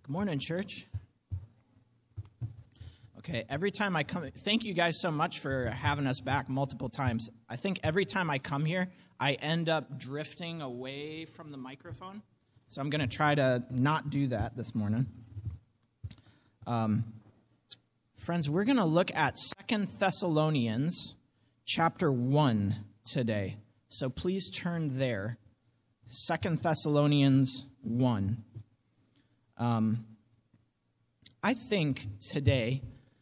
Good morning, church. Okay, every time I come, thank you guys so much for having us back multiple times. I think every time I come here, I end up drifting away from the microphone. So I'm going to try to not do that this morning. Friends, we're going to look at 2 Thessalonians chapter 1 today. So please turn there. 2 Thessalonians 1. I think today,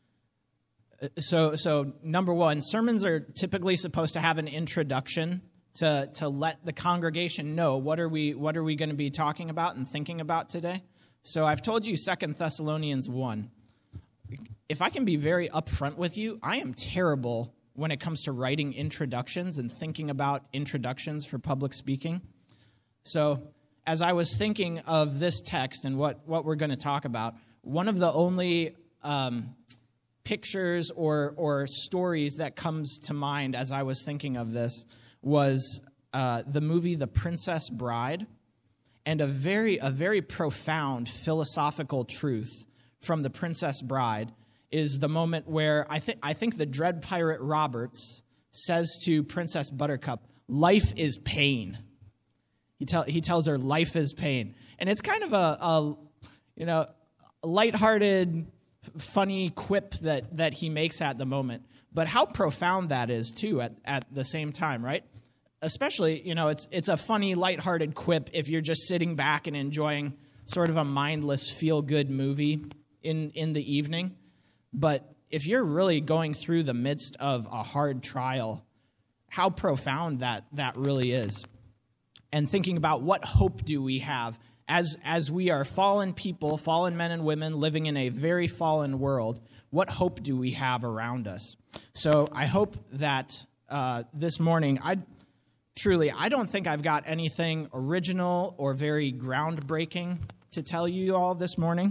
so number one, sermons are typically supposed to have an introduction to let the congregation know what are we going to be talking about and thinking about today. So I've told you 2 Thessalonians 1. If I can be very upfront with you, I am terrible when it comes to writing introductions and thinking about introductions for public speaking. So as I was thinking of this text and what we're going to talk about, one of the only pictures or stories that comes to mind as I was thinking of this was the movie The Princess Bride, and a very profound philosophical truth from The Princess Bride is the moment where I think the Dread Pirate Roberts says to Princess Buttercup, "Life is pain." He tells her, "Life is pain," and it's kind of a lighthearted, funny quip that he makes at the moment. But how profound that is too at the same time, right? Especially, it's a funny, lighthearted quip if you're just sitting back and enjoying sort of a mindless, feel-good movie in the evening. But if you're really going through the midst of a hard trial, how profound that really is. And thinking about what hope do we have as we are fallen people, fallen men and women living in a very fallen world, what hope do we have around us? So I hope that this morning, I don't think I've got anything original or very groundbreaking to tell you all this morning.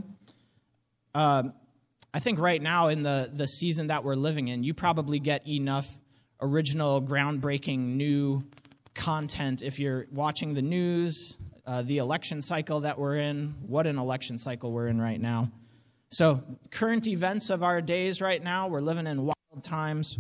I think right now in the season that we're living in, you probably get enough original, groundbreaking, new content if you're watching the news, the election cycle that we're in. What an election cycle we're in right now. So current events of our days right now, we're living in wild times.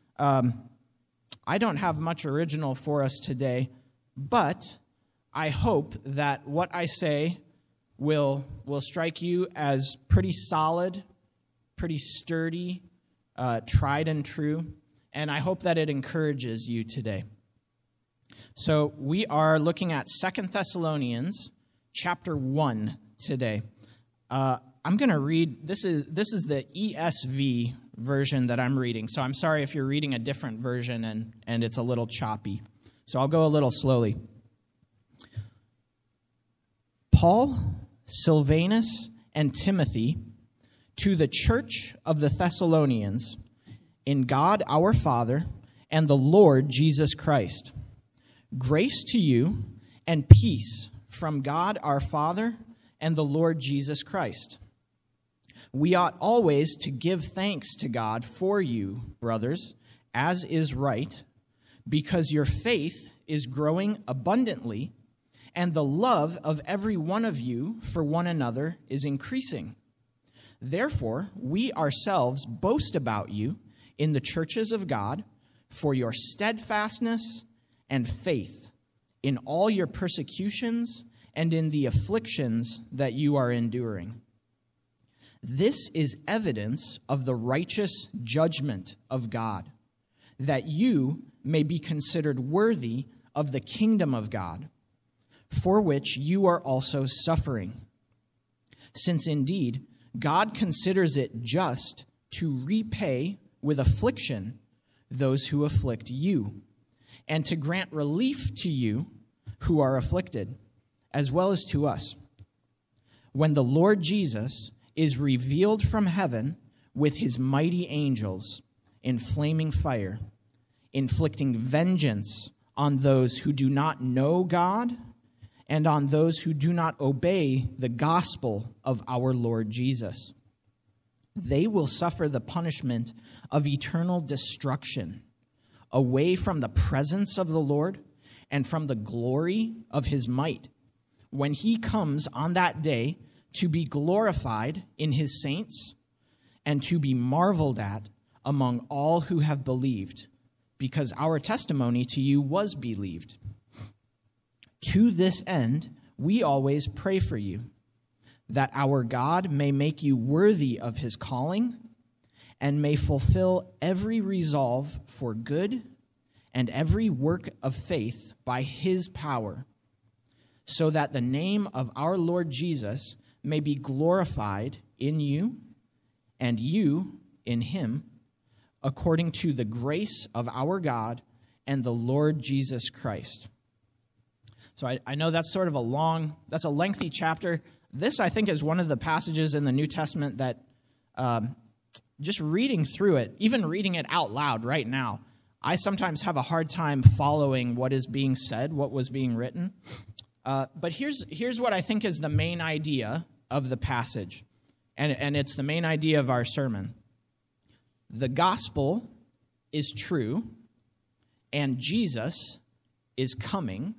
I don't have much original for us today, but I hope that what I say will strike you as pretty solid, pretty sturdy, tried and true, and I hope that it encourages you today. So we are looking at 2 Thessalonians chapter 1 today. I'm going to read, this is the ESV version that I'm reading, so I'm sorry if you're reading a different version and it's a little choppy. So I'll go a little slowly. Paul, Silvanus, and Timothy, to the church of the Thessalonians, in God our Father and the Lord Jesus Christ. Grace to you and peace from God our Father and the Lord Jesus Christ. We ought always to give thanks to God for you, brothers, as is right, because your faith is growing abundantly, and the love of every one of you for one another is increasing. Therefore, we ourselves boast about you in the churches of God for your steadfastness and faith in all your persecutions and in the afflictions that you are enduring. This is evidence of the righteous judgment of God, that you may be considered worthy of the kingdom of God, for which you are also suffering. Since indeed God considers it just to repay with affliction those who afflict you, and to grant relief to you who are afflicted, as well as to us, when the Lord Jesus is revealed from heaven with his mighty angels in flaming fire, inflicting vengeance on those who do not know God and on those who do not obey the gospel of our Lord Jesus. They will suffer the punishment of eternal destruction, away from the presence of the Lord and from the glory of his might, when he comes on that day to be glorified in his saints, and to be marveled at among all who have believed, because our testimony to you was believed. To this end, we always pray for you, that our God may make you worthy of his calling, and may fulfill every resolve for good and every work of faith by his power, so that the name of our Lord Jesus may be glorified in you, and you in him, according to the grace of our God and the Lord Jesus Christ. So I know that's sort of that's a lengthy chapter. This, I think, is one of the passages in the New Testament that just reading through it, even reading it out loud right now, I sometimes have a hard time following what is being said, what was being written. But here's what I think is the main idea of the passage, and it's the main idea of our sermon. The gospel is true, and Jesus is coming,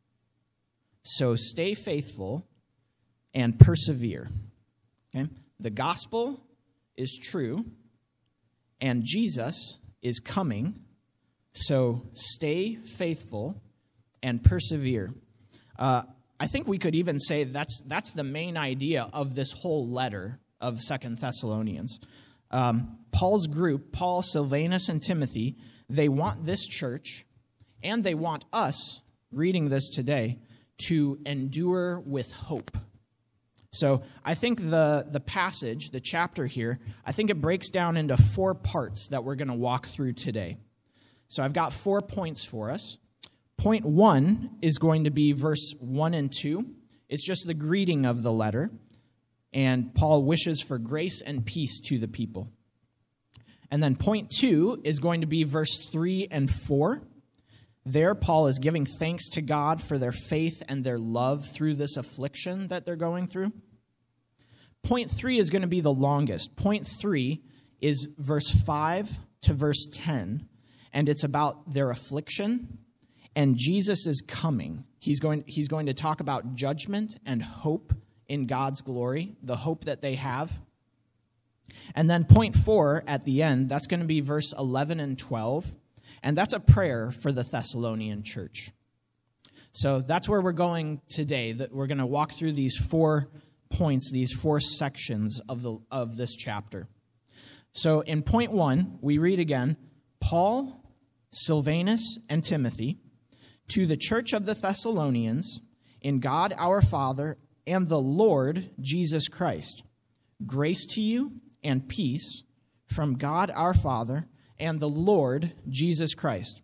so stay faithful and persevere. Okay? The gospel is true, and Jesus is coming, so stay faithful and persevere. I think we could even say that's the main idea of this whole letter of 2 Thessalonians. Paul's group, Paul, Silvanus, and Timothy, they want this church, and they want us, reading this today, to endure with hope. So I think the passage, the chapter here, I think it breaks down into 4 parts that we're going to walk through today. So I've got 4 points for us. Point 1 is going to be verse 1 and 2. It's just the greeting of the letter. And Paul wishes for grace and peace to the people. And then point 2 is going to be verse 3 and 4. There, Paul is giving thanks to God for their faith and their love through this affliction that they're going through. Point 3 is going to be the longest. Point 3 is verse 5 to verse 10, and it's about their affliction, and Jesus is coming. He's going to talk about judgment and hope in God's glory, the hope that they have. And then point 4 at the end, that's going to be verse 11 and 12. And that's a prayer for the Thessalonian church. So that's where we're going today. That we're going to walk through these 4 points, these 4 sections of this chapter. So in point 1, we read again, Paul, Silvanus, and Timothy, to the church of the Thessalonians, in God our Father and the Lord Jesus Christ, grace to you and peace from God our Father and the Lord Jesus Christ.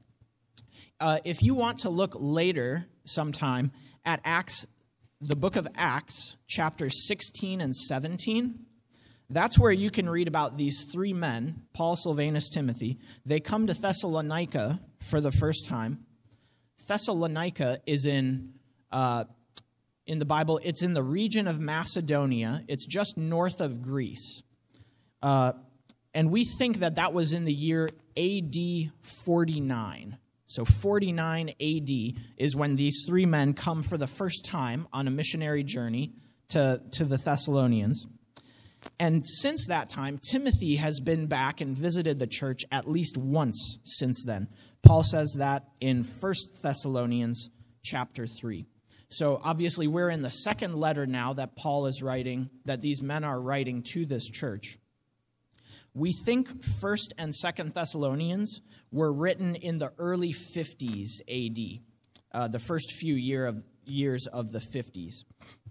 If you want to look later sometime at Acts, the book of Acts, chapters 16 and 17, that's where you can read about these 3 men, Paul, Silvanus, Timothy. They come to Thessalonica for the first time. Thessalonica is in the Bible, it's in the region of Macedonia. It's just north of Greece. And we think that was in the year AD 49. So 49 AD is when these 3 men come for the first time on a missionary journey to the Thessalonians. And since that time, Timothy has been back and visited the church at least once since then. Paul says that in 1 Thessalonians chapter 3. So obviously we're in the second letter now that Paul is writing, that these men are writing to this church. We think 1st and 2nd Thessalonians were written in the early 50s AD, the first few years of the 50s.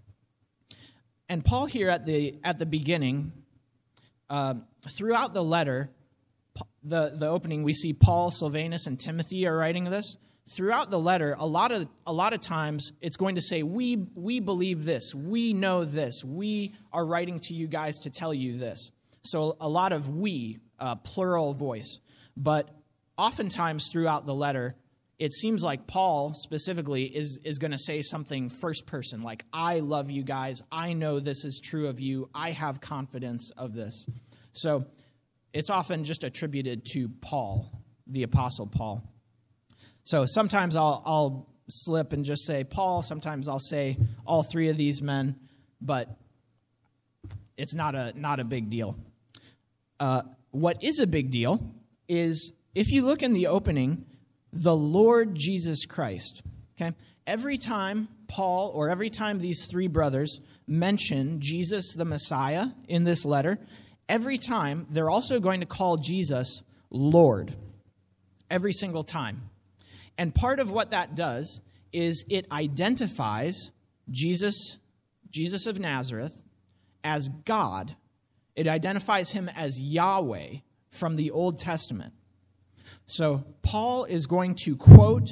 And Paul here at the beginning, throughout the letter, the opening, we see Paul, Silvanus, and Timothy are writing this. Throughout the letter, a lot of times it's going to say, we believe this, we know this, we are writing to you guys to tell you this. So a lot of we, plural voice. But oftentimes throughout the letter, it seems like Paul specifically is going to say something first person, like, I love you guys, I know this is true of you, I have confidence of this. So it's often just attributed to Paul, the Apostle Paul. So sometimes I'll slip and just say Paul, sometimes I'll say all 3 of these men, but it's not a big deal. What is a big deal is if you look in the opening, the Lord Jesus Christ. Okay? Every time Paul or every time these three brothers mention Jesus the Messiah in this letter, every time they're also going to call Jesus Lord. Every single time. And part of what that does is it identifies Jesus of Nazareth as God. It identifies him as Yahweh from the Old Testament. So Paul is going to quote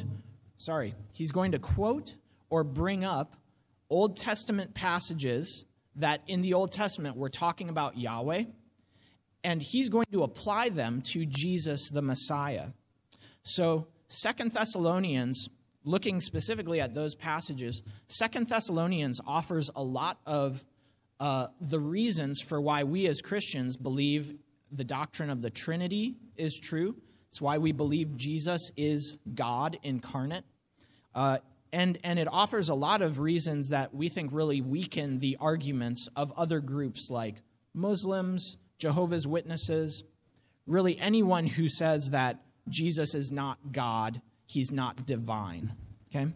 or bring up Old Testament passages that in the Old Testament were talking about Yahweh, and he's going to apply them to Jesus the Messiah. So 2 Thessalonians, looking specifically at those passages, 2 Thessalonians offers a lot of the reasons for why we as Christians believe the doctrine of the Trinity is true. It's why we believe Jesus is God incarnate. And it offers a lot of reasons that we think really weaken the arguments of other groups like Muslims, Jehovah's Witnesses, really anyone who says that Jesus is not God, he's not divine. Okay?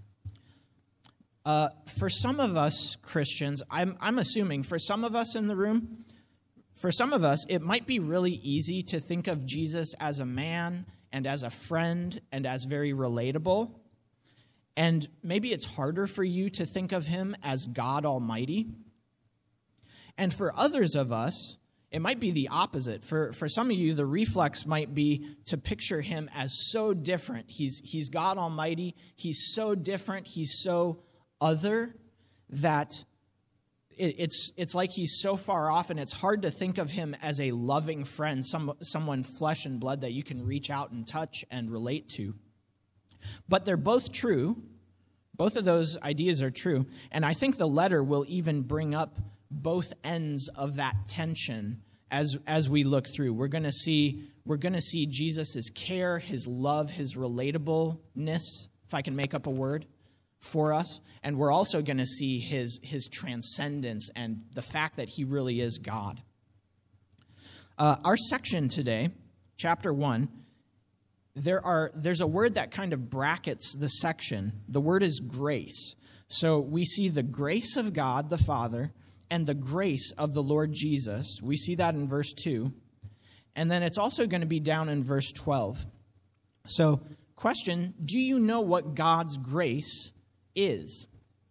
For some of us Christians, I'm assuming for some of us in the room, for some of us, it might be really easy to think of Jesus as a man and as a friend and as very relatable. And maybe it's harder for you to think of him as God Almighty. And for others of us, it might be the opposite. For some of you, the reflex might be to picture him as so different. He's God Almighty. He's so different. He's so other that it's like he's so far off, and it's hard to think of him as a loving friend, someone flesh and blood that you can reach out and touch and relate to. But they're both true. Both of those ideas are true. And I think the letter will even bring up both ends of that tension as we look through. We're going to see Jesus' care, his love, his relatableness, if I can make up a word, for us. And we're also going to see his transcendence and the fact that he really is God. Our section today, chapter 1, there's a word that kind of brackets the section. The word is grace. So we see the grace of God the Father and the grace of the Lord Jesus. We see that in verse 2. And then it's also going to be down in verse 12. So, question, do you know what God's grace is?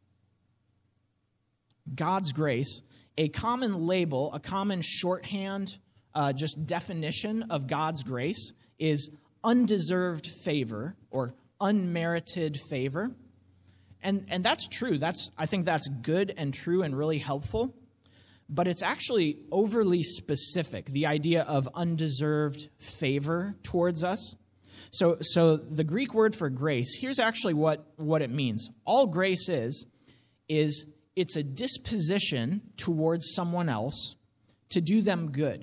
God's grace, a common label, a common shorthand, just definition of God's grace is undeserved favor or unmerited favor. And that's true. I think that's good and true and really helpful. But it's actually overly specific, the idea of undeserved favor towards us. So the Greek word for grace, here's actually what it means. All grace is it's a disposition towards someone else to do them good.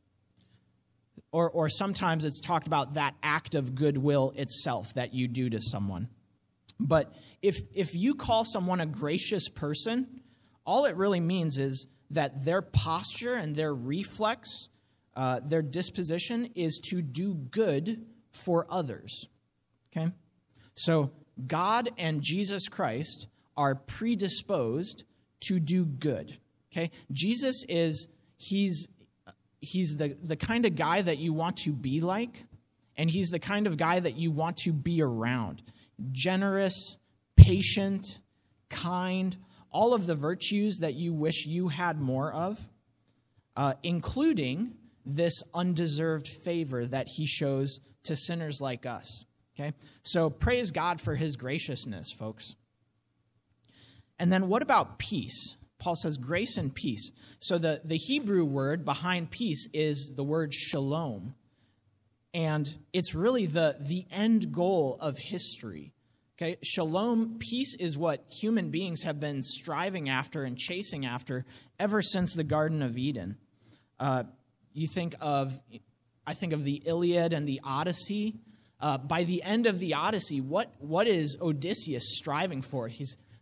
Or sometimes it's talked about that act of goodwill itself that you do to someone. But if you call someone a gracious person, all it really means is that their posture and their reflex, their disposition is to do good for others. Okay? So God and Jesus Christ are predisposed to do good. Okay? Jesus he's the kind of guy that you want to be like, and he's the kind of guy that you want to be around. Generous, patient, kind, all of the virtues that you wish you had more of, including this undeserved favor that he shows to sinners like us. Okay? So praise God for his graciousness, folks. And then what about peace? Paul says grace and peace. So the Hebrew word behind peace is the word shalom. And it's really the end goal of history. Okay, shalom, peace, is what human beings have been striving after and chasing after ever since the Garden of Eden. I think of the Iliad and the Odyssey. By the end of the Odyssey, what is Odysseus striving for?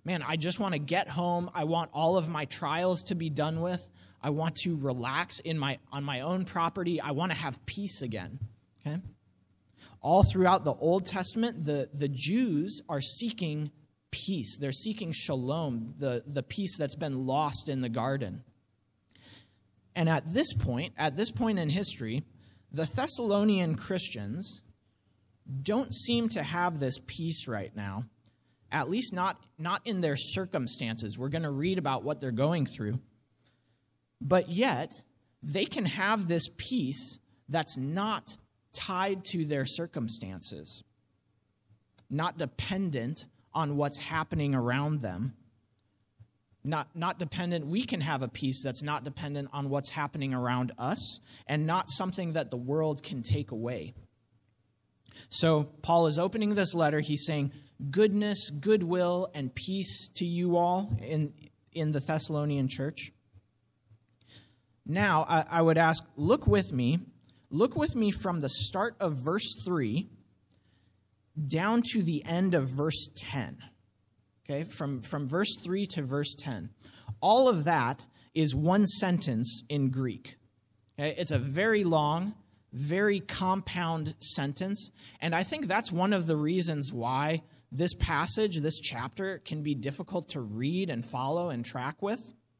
man, I just want to get home. I want all of my trials to be done with. I want to relax on my own property. I want to have peace again. Okay? All throughout the Old Testament, the Jews are seeking peace. They're seeking shalom, the peace that's been lost in the garden. And at this point in history, the Thessalonian Christians don't seem to have this peace right now, at least not in their circumstances. We're going to read about what they're going through. But yet, they can have this peace that's not tied to their circumstances, not dependent on what's happening around them. Not dependent. We can have a peace that's not dependent on what's happening around us, and not something that the world can take away. So Paul is opening this letter. He's saying, goodness, goodwill, and peace to you all in the Thessalonian church. Now, I would ask, look with me from the start of verse 3 down to the end of verse 10. Okay, from verse 3 to verse 10. All of that is one sentence in Greek. Okay, it's a very long, very compound sentence, and I think that's one of the reasons why this passage, this chapter, can be difficult to read and follow and track with.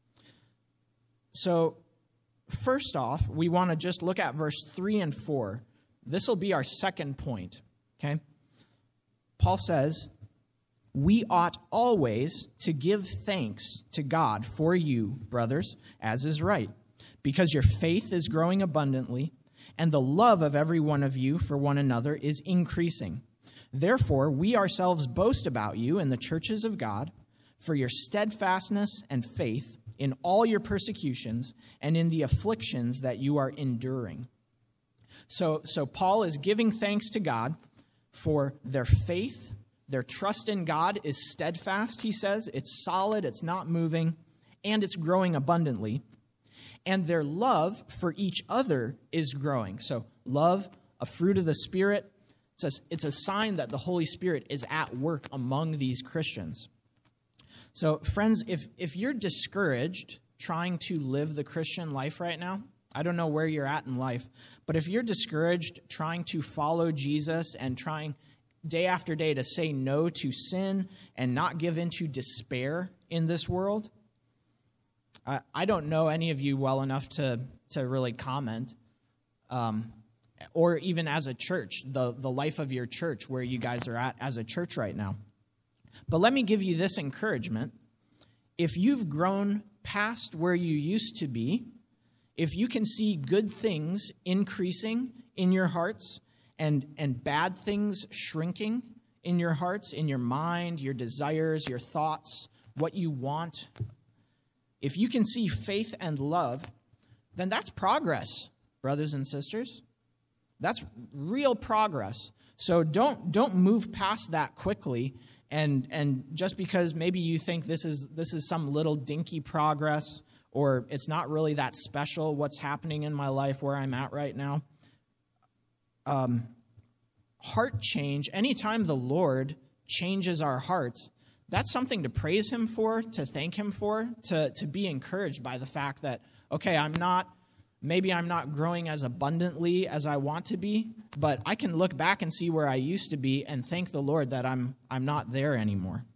So, first off, we want to just look at verse 3 and 4. This will be our second point. Okay? Paul says, we ought always to give thanks to God for you, brothers, as is right, because your faith is growing abundantly, and the love of every one of you for one another is increasing. Therefore, we ourselves boast about you in the churches of God for your steadfastness and faith in all your persecutions and in the afflictions that you are enduring. So Paul is giving thanks to God for their faith. Their trust in God is steadfast, he says. It's solid, it's not moving, and it's growing abundantly. And their love for each other is growing. So love, a fruit of the Spirit, it's a sign that the Holy Spirit is at work among these Christians. So friends, if you're discouraged trying to live the Christian life right now, I don't know where you're at in life, but if you're discouraged trying to follow Jesus and trying day after day to say no to sin and not give into despair in this world, I don't know any of you well enough to really comment, or even as a church, the life of your church, where you guys are at as a church right now. But let me give you this encouragement. If you've grown past where you used to be, if you can see good things increasing in your hearts and bad things shrinking in your hearts, in your mind, your desires, your thoughts, what you want, if you can see faith and love, then that's progress, brothers and sisters. That's real progress. So don't move past that quickly. And just because maybe you think this is some little dinky progress, or it's not really that special what's happening in my life where I'm at right now. Heart change, anytime the Lord changes our hearts, that's something to praise him for, to thank him for, to be encouraged by the fact that, okay, maybe I'm not growing as abundantly as I want to be, but I can look back and see where I used to be and thank the Lord that I'm not there anymore.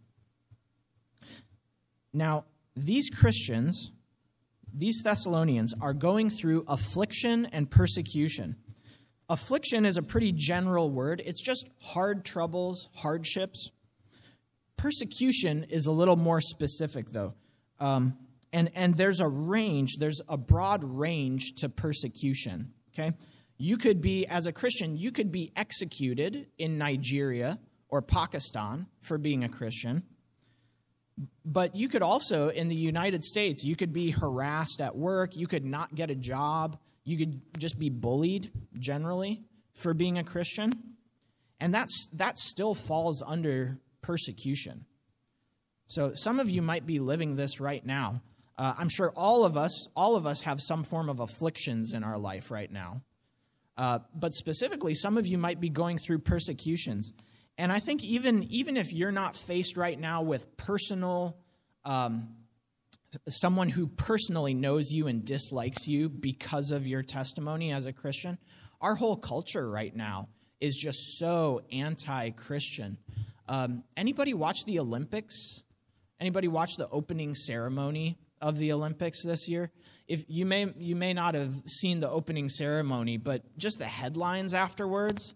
Now, these Christians, these Thessalonians, are going through affliction and persecution. Affliction is a pretty general word. It's just hard troubles, hardships. Persecution is a little more specific, though. And there's a broad range to persecution, okay? You could be, as a Christian, you could be executed in Nigeria or Pakistan for being a Christian. But you could also, in the United States, you could be harassed at work. You could not get a job. You could just be bullied, generally, for being a Christian. And that still falls under persecution. So some of you might be living this right now. I'm sure all of us have some form of afflictions in our life right now. But specifically, some of you might be going through persecutions. And I think even if you're not faced right now with personal, someone who personally knows you and dislikes you because of your testimony as a Christian, our whole culture right now is just so anti-Christian. Anybody watch the Olympics? Anybody watch the opening ceremony of the Olympics this year? If you may not have seen the opening ceremony, but just the headlines afterwards,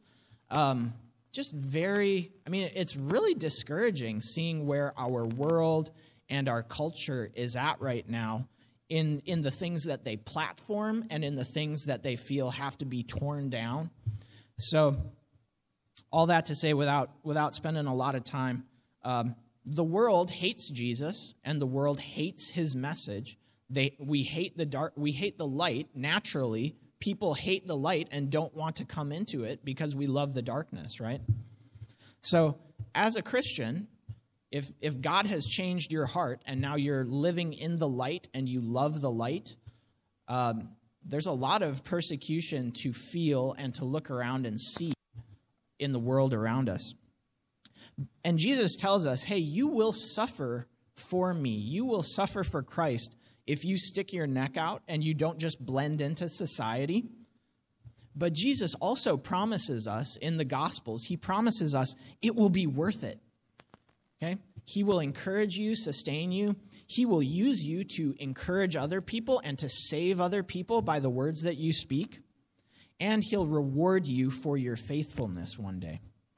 it's really discouraging seeing where our world and our culture is at right now in the things that they platform and in the things that they feel have to be torn down. So all that to say, without spending a lot of time, the world hates Jesus and the world hates his message. We hate the dark. We hate the light. Naturally, people hate the light and don't want to come into it because we love the darkness, right? So as a Christian, if God has changed your heart and now you're living in the light and you love the light, there's a lot of persecution to feel and to look around and see in the world around us. And Jesus tells us, hey, you will suffer for me. You will suffer for Christ if you stick your neck out and you don't just blend into society. But Jesus also promises us in the Gospels, he promises us it will be worth it. Okay? He will encourage you, sustain you. He will use you to encourage other people and to save other people by the words that you speak. And he'll reward you for your faithfulness one day.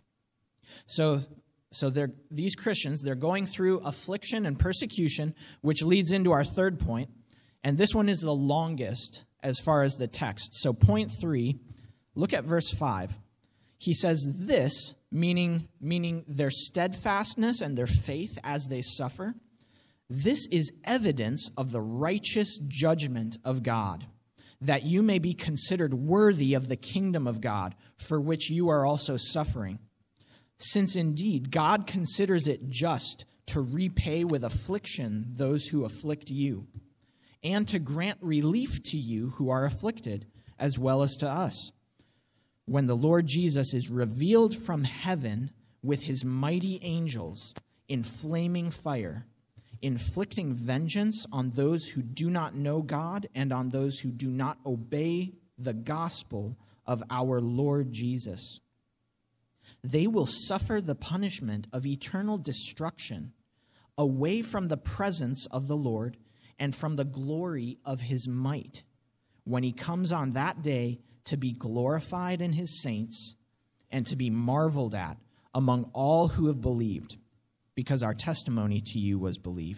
So these Christians, they're going through affliction and persecution, which leads into our third point. And this one is the longest as far as the text. So point 3, look at verse 5. He says this, meaning their steadfastness and their faith as they suffer. This is evidence of the righteous judgment of God, that you may be considered worthy of the kingdom of God, for which you are also suffering. Since indeed God considers it just to repay with affliction those who afflict you, and to grant relief to you who are afflicted, as well as to us, when the Lord Jesus is revealed from heaven with his mighty angels in flaming fire, inflicting vengeance on those who do not know God and on those who do not obey the gospel of our Lord Jesus. They will suffer the punishment of eternal destruction away from the presence of the Lord and from the glory of his might, when he comes on that day to be glorified in his saints and to be marveled at among all who have believed, because our testimony to you was believed.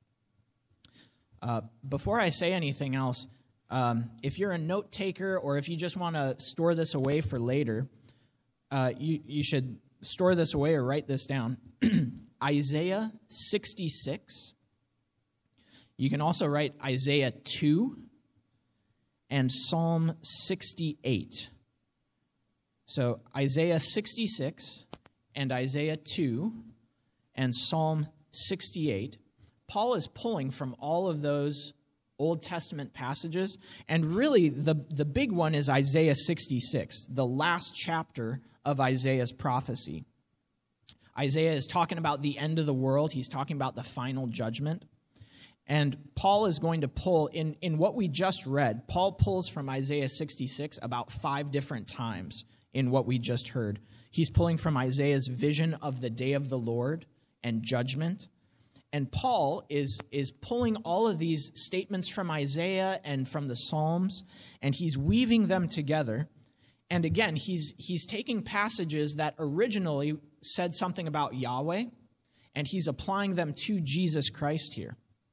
Before I say anything else, if you're a note taker or if you just want to store this away for later, you should store this away or write this down. Isaiah 66. You can also write Isaiah 2 and Psalm 68. So Isaiah 66 and Isaiah 2 and Psalm 68. Paul is pulling from all of those Old Testament passages, and really the big one is Isaiah 66, the last chapter of Isaiah's prophecy. Isaiah is talking about the end of the world. He's talking about the final judgment. And Paul is going to pull, in what we just read, Paul pulls from Isaiah 66 about 5 different times in what we just heard. He's pulling from Isaiah's vision of the day of the Lord and judgment. And Paul is pulling all of these statements from Isaiah and from the Psalms, and he's weaving them together. And again, he's taking passages that originally said something about Yahweh, and he's applying them to Jesus Christ here.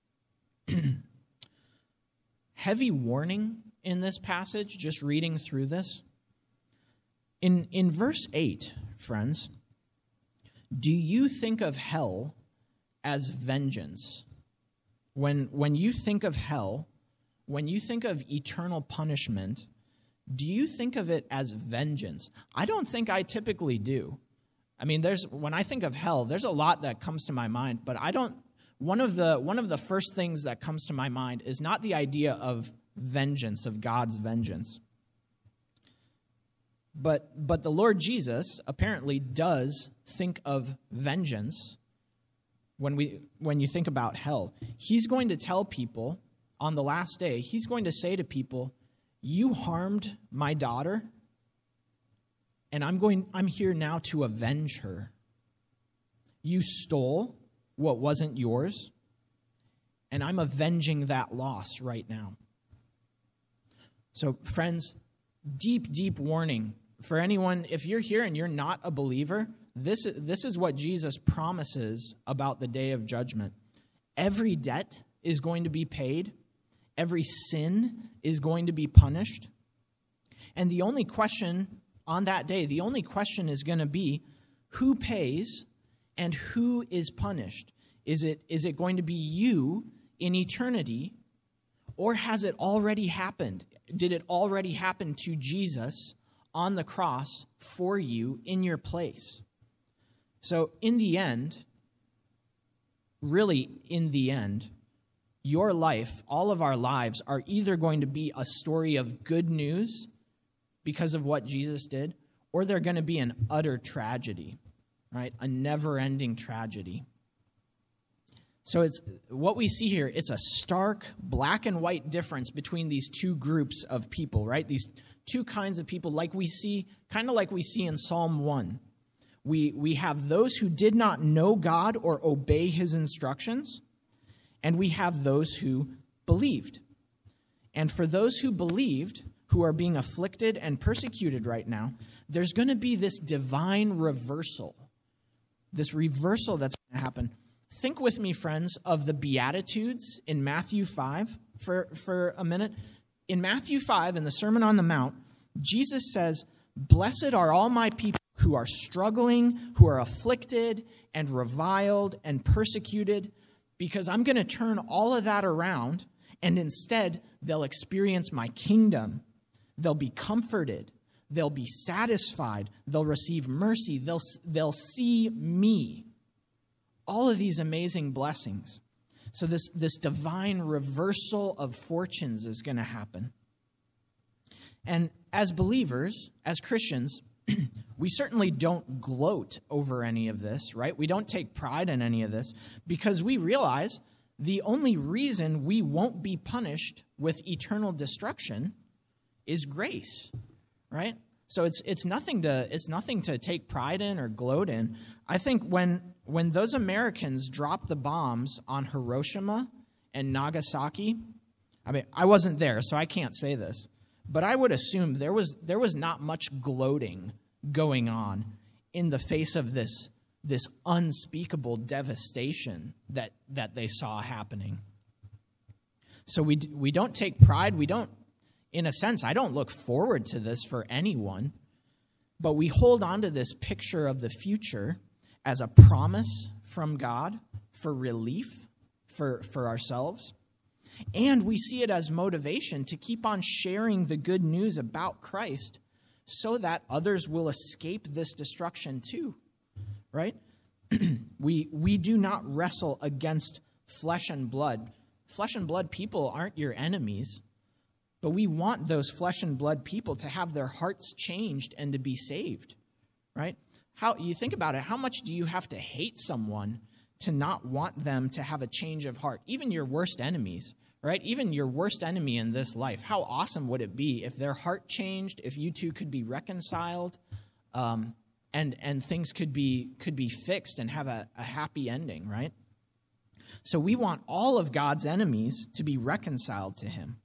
Heavy warning in this passage, just reading through this. In verse 8, friends, do you think of hell as vengeance? When you think of hell, when you think of eternal punishment, do you think of it as vengeance? I don't think I typically do. I mean, when I think of hell, there's a lot that comes to my mind, but I don't. One of the first things that comes to my mind is not the idea of vengeance, of God's vengeance. But the Lord Jesus apparently does think of vengeance when you think about hell. He's going to tell people on the last day, he's going to say to people, you harmed my daughter, and I'm here now to avenge her. You stole what wasn't yours, and I'm avenging that loss right now. So, friends, deep, deep warning for anyone, if you're here and you're not a believer, this is what Jesus promises about the day of judgment. Every debt is going to be paid. Every sin is going to be punished. And the only question on that day, the only question is going to be who pays and who is punished. Is it going to be you in eternity, or has it already happened? Did it already happen to Jesus on the cross for you in your place? So in the end, really in the end, your life, all of our lives, are either going to be a story of good news because of what Jesus did, or they're going to be an utter tragedy, right? A never-ending tragedy. So it's what we see here, it's a stark black and white difference between these two groups of people, right? These two kinds of people, like we see, kind of like we see in Psalm 1. We have those who did not know God or obey his instructions, and we have those who believed. And for those who believed, who are being afflicted and persecuted right now, there's going to be this divine reversal. This reversal that's going to happen. Think with me, friends, of the Beatitudes in Matthew 5 for a minute. In Matthew 5, in the Sermon on the Mount, Jesus says, "Blessed are all my people who are struggling, who are afflicted and reviled and persecuted, because I'm going to turn all of that around, and instead they'll experience my kingdom. They'll be comforted. They'll be satisfied. They'll receive mercy. They'll see me." All of these amazing blessings. So this divine reversal of fortunes is going to happen. And as believers, as Christians, we certainly don't gloat over any of this, right? We don't take pride in any of this because we realize the only reason we won't be punished with eternal destruction is grace, right? So it's nothing to take pride in or gloat in. I think when those Americans dropped the bombs on Hiroshima and Nagasaki, I mean, I wasn't there, so I can't say this, but I would assume there was not much gloating going on in the face of this unspeakable devastation that they saw happening. So we don't take pride. We don't, in a sense, I don't look forward to this for anyone, but we hold on to this picture of the future as a promise from God for relief for ourselves. And we see it as motivation to keep on sharing the good news about Christ so that others will escape this destruction too, right? We do not wrestle against flesh and blood. Flesh and blood people aren't your enemies, but we want those flesh and blood people to have their hearts changed and to be saved, right? How you think about it, how much do you have to hate someone to not want them to have a change of heart? Even your worst enemies, right? Even your worst enemy in this life. How awesome would it be if their heart changed, if you two could be reconciled, and things could be fixed and have a happy ending, right? So we want all of God's enemies to be reconciled to him.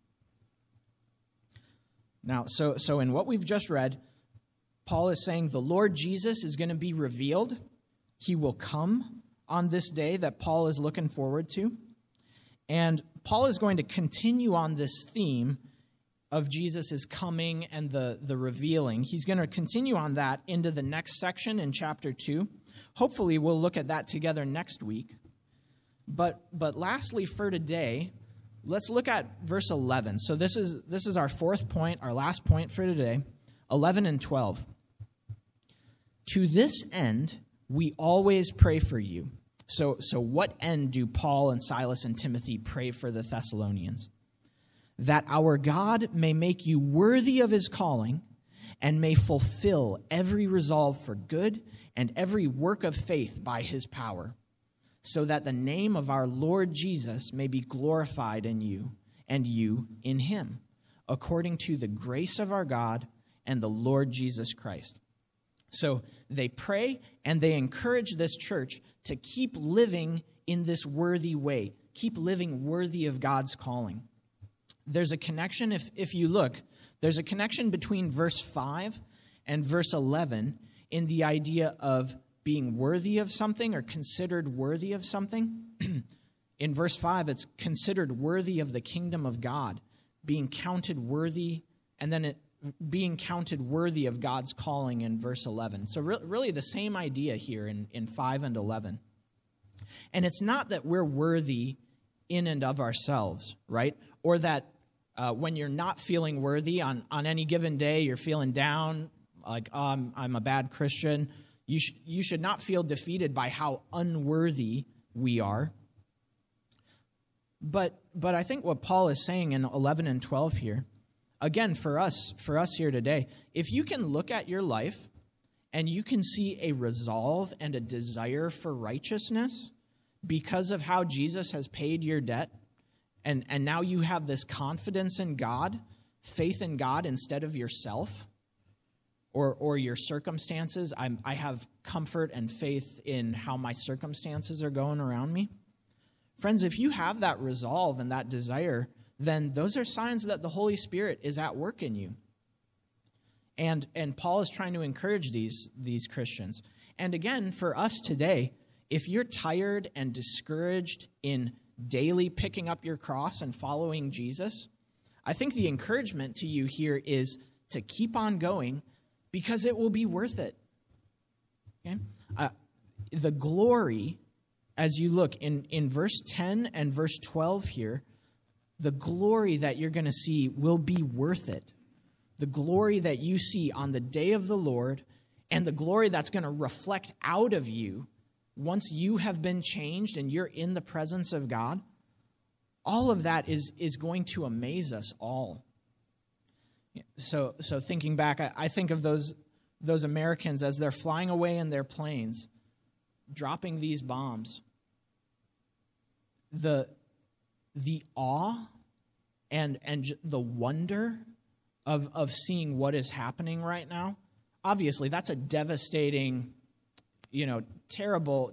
Now, so in what we've just read, Paul is saying the Lord Jesus is going to be revealed. He will come on this day that Paul is looking forward to. And Paul is going to continue on this theme of Jesus' coming and the revealing. He's going to continue on that into the next section in chapter 2. Hopefully we'll look at that together next week. But lastly for today, let's look at verse 11. So this is our fourth point, our last point for today, 11 and 12. To this end, we always pray for you. So what end do Paul and Silas and Timothy pray for the Thessalonians? That our God may make you worthy of his calling and may fulfill every resolve for good and every work of faith by his power, so that the name of our Lord Jesus may be glorified in you and you in him, according to the grace of our God and the Lord Jesus Christ. So they pray and they encourage this church to keep living in this worthy way, keep living worthy of God's calling. There's a connection, if you look, there's a connection between verse 5 and verse 11 in the idea of being worthy of something or considered worthy of something. In verse 5, it's considered worthy of the kingdom of God, being counted worthy, and then being counted worthy of God's calling in verse 11. So really the same idea here in 5 and 11. And it's not that we're worthy in and of ourselves, right? Or that when you're not feeling worthy on any given day, you're feeling down, like, oh, I'm a bad Christian. You should not feel defeated by how unworthy we are. But I think what Paul is saying in 11 and 12 here, again, for us here today, if you can look at your life and you can see a resolve and a desire for righteousness because of how Jesus has paid your debt, and now you have this confidence in God, faith in God instead of yourself or your circumstances. I have comfort and faith in how my circumstances are going around me. Friends, if you have that resolve and that desire, then those are signs that the Holy Spirit is at work in you. And Paul is trying to encourage these Christians. And again, for us today, if you're tired and discouraged in daily picking up your cross and following Jesus, I think the encouragement to you here is to keep on going because it will be worth it. Okay? The glory, as you look in verse 10 and verse 12 here, the glory that you're going to see will be worth it. The glory that you see on the day of the Lord and the glory that's going to reflect out of you once you have been changed and you're in the presence of God, all of that is going to amaze us all. So thinking back, I think of those Americans as they're flying away in their planes, dropping these bombs. The awe and the wonder of seeing what is happening right now, obviously that's a devastating, terrible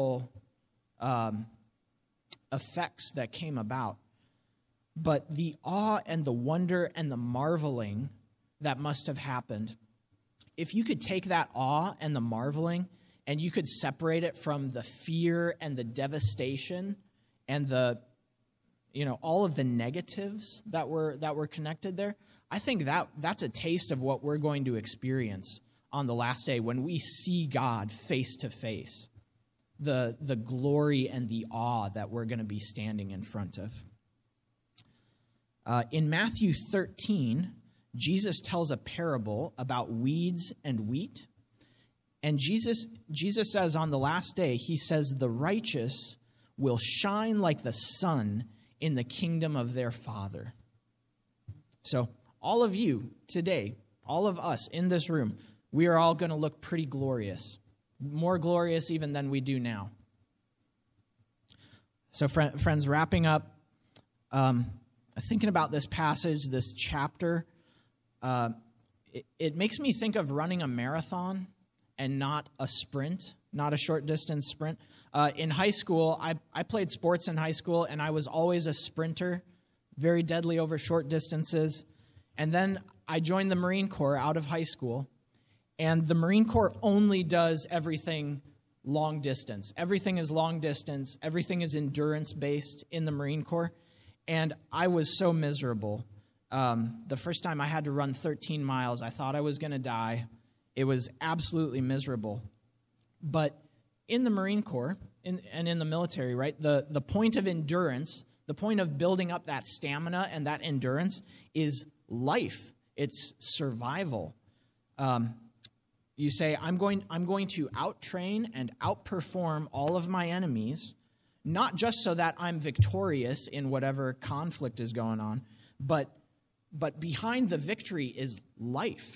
effects that came about. But the awe and the wonder and the marveling that must have happened, if you could take that awe and the marveling and you could separate it from the fear and the devastation and the all of the negatives that were connected there, I think that's a taste of what we're going to experience on the last day when we see God face to face. The glory and the awe that we're going to be standing in front of. In Matthew 13, Jesus tells a parable about weeds and wheat. And Jesus says on the last day, he says, the righteous will shine like the sun in the kingdom of their Father. So all of you today, all of us in this room, we are all going to look pretty glorious. More glorious even than we do now. So friends, wrapping up, thinking about this passage, this chapter, it makes me think of running a marathon and not a sprint, not a short distance sprint. In high school, I played sports in high school, and I was always a sprinter, very deadly over short distances. And then I joined the Marine Corps out of high school, and the Marine Corps only does everything long distance. Everything is long distance. Everything is endurance-based in the Marine Corps. And I was so miserable. The first time I had to run 13 miles, I thought I was going to die. It was absolutely miserable. But in the Marine Corps and in the military, right, the point of endurance, the point of building up that stamina and that endurance is life. It's survival. You say, I'm going to out-train and outperform all of my enemies, not just so that I'm victorious in whatever conflict is going on, but behind the victory is life,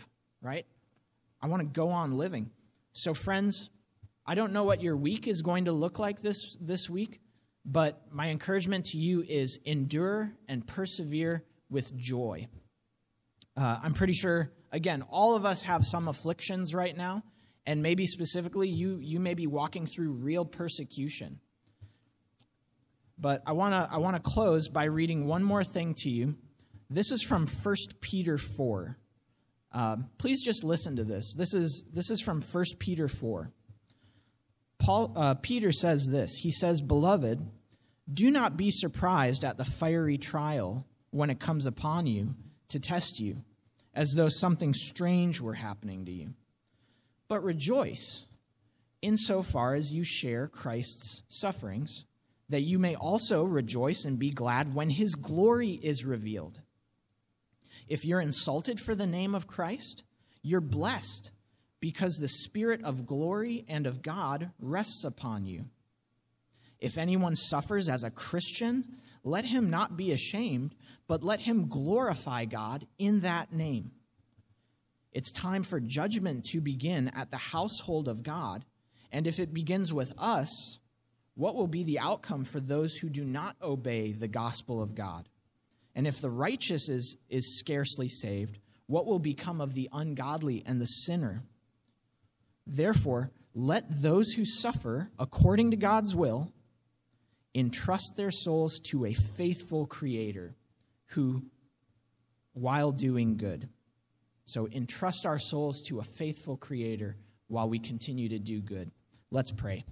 right? I want to go on living. So friends, I don't know what your week is going to look like this week, but my encouragement to you is endure and persevere with joy. I'm pretty sure, again, all of us have some afflictions right now, and maybe specifically you may be walking through real persecution. But I want to close by reading one more thing to you. This is from 1 Peter 4. Please just listen to this. This is from 1 Peter 4. Peter says this. He says, "Beloved, do not be surprised at the fiery trial when it comes upon you to test you, as though something strange were happening to you. But rejoice insofar as you share Christ's sufferings, that you may also rejoice and be glad when his glory is revealed. If you're insulted for the name of Christ, you're blessed, because the Spirit of glory and of God rests upon you. If anyone suffers as a Christian, let him not be ashamed, but let him glorify God in that name. It's time for judgment to begin at the household of God, and if it begins with us, what will be the outcome for those who do not obey the gospel of God? And if the righteous is scarcely saved, what will become of the ungodly and the sinner? Therefore, let those who suffer according to God's will entrust their souls to a faithful Creator who, while doing good." So entrust our souls to a faithful Creator while we continue to do good. Let's pray.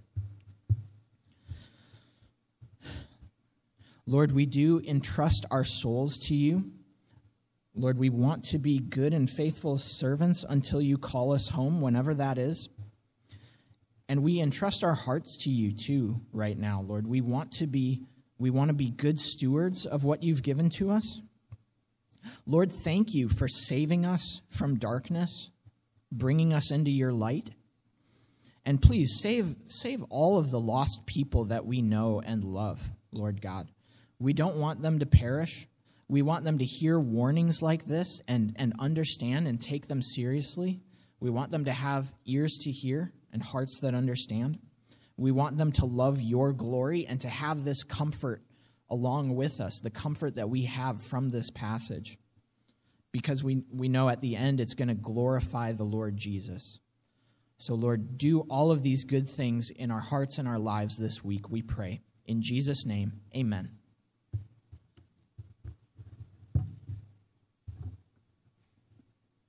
Lord, we do entrust our souls to you. Lord, we want to be good and faithful servants until you call us home, whenever that is. And we entrust our hearts to you too right now, Lord. We want to be good stewards of what you've given to us. Lord, thank you for saving us from darkness, bringing us into your light. And please save all of the lost people that we know and love, Lord God. We don't want them to perish. We want them to hear warnings like this and understand and take them seriously. We want them to have ears to hear and hearts that understand. We want them to love your glory and to have this comfort along with us, the comfort that we have from this passage, because we know at the end it's going to glorify the Lord Jesus. So, Lord, do all of these good things in our hearts and our lives this week, we pray. In Jesus' name, amen.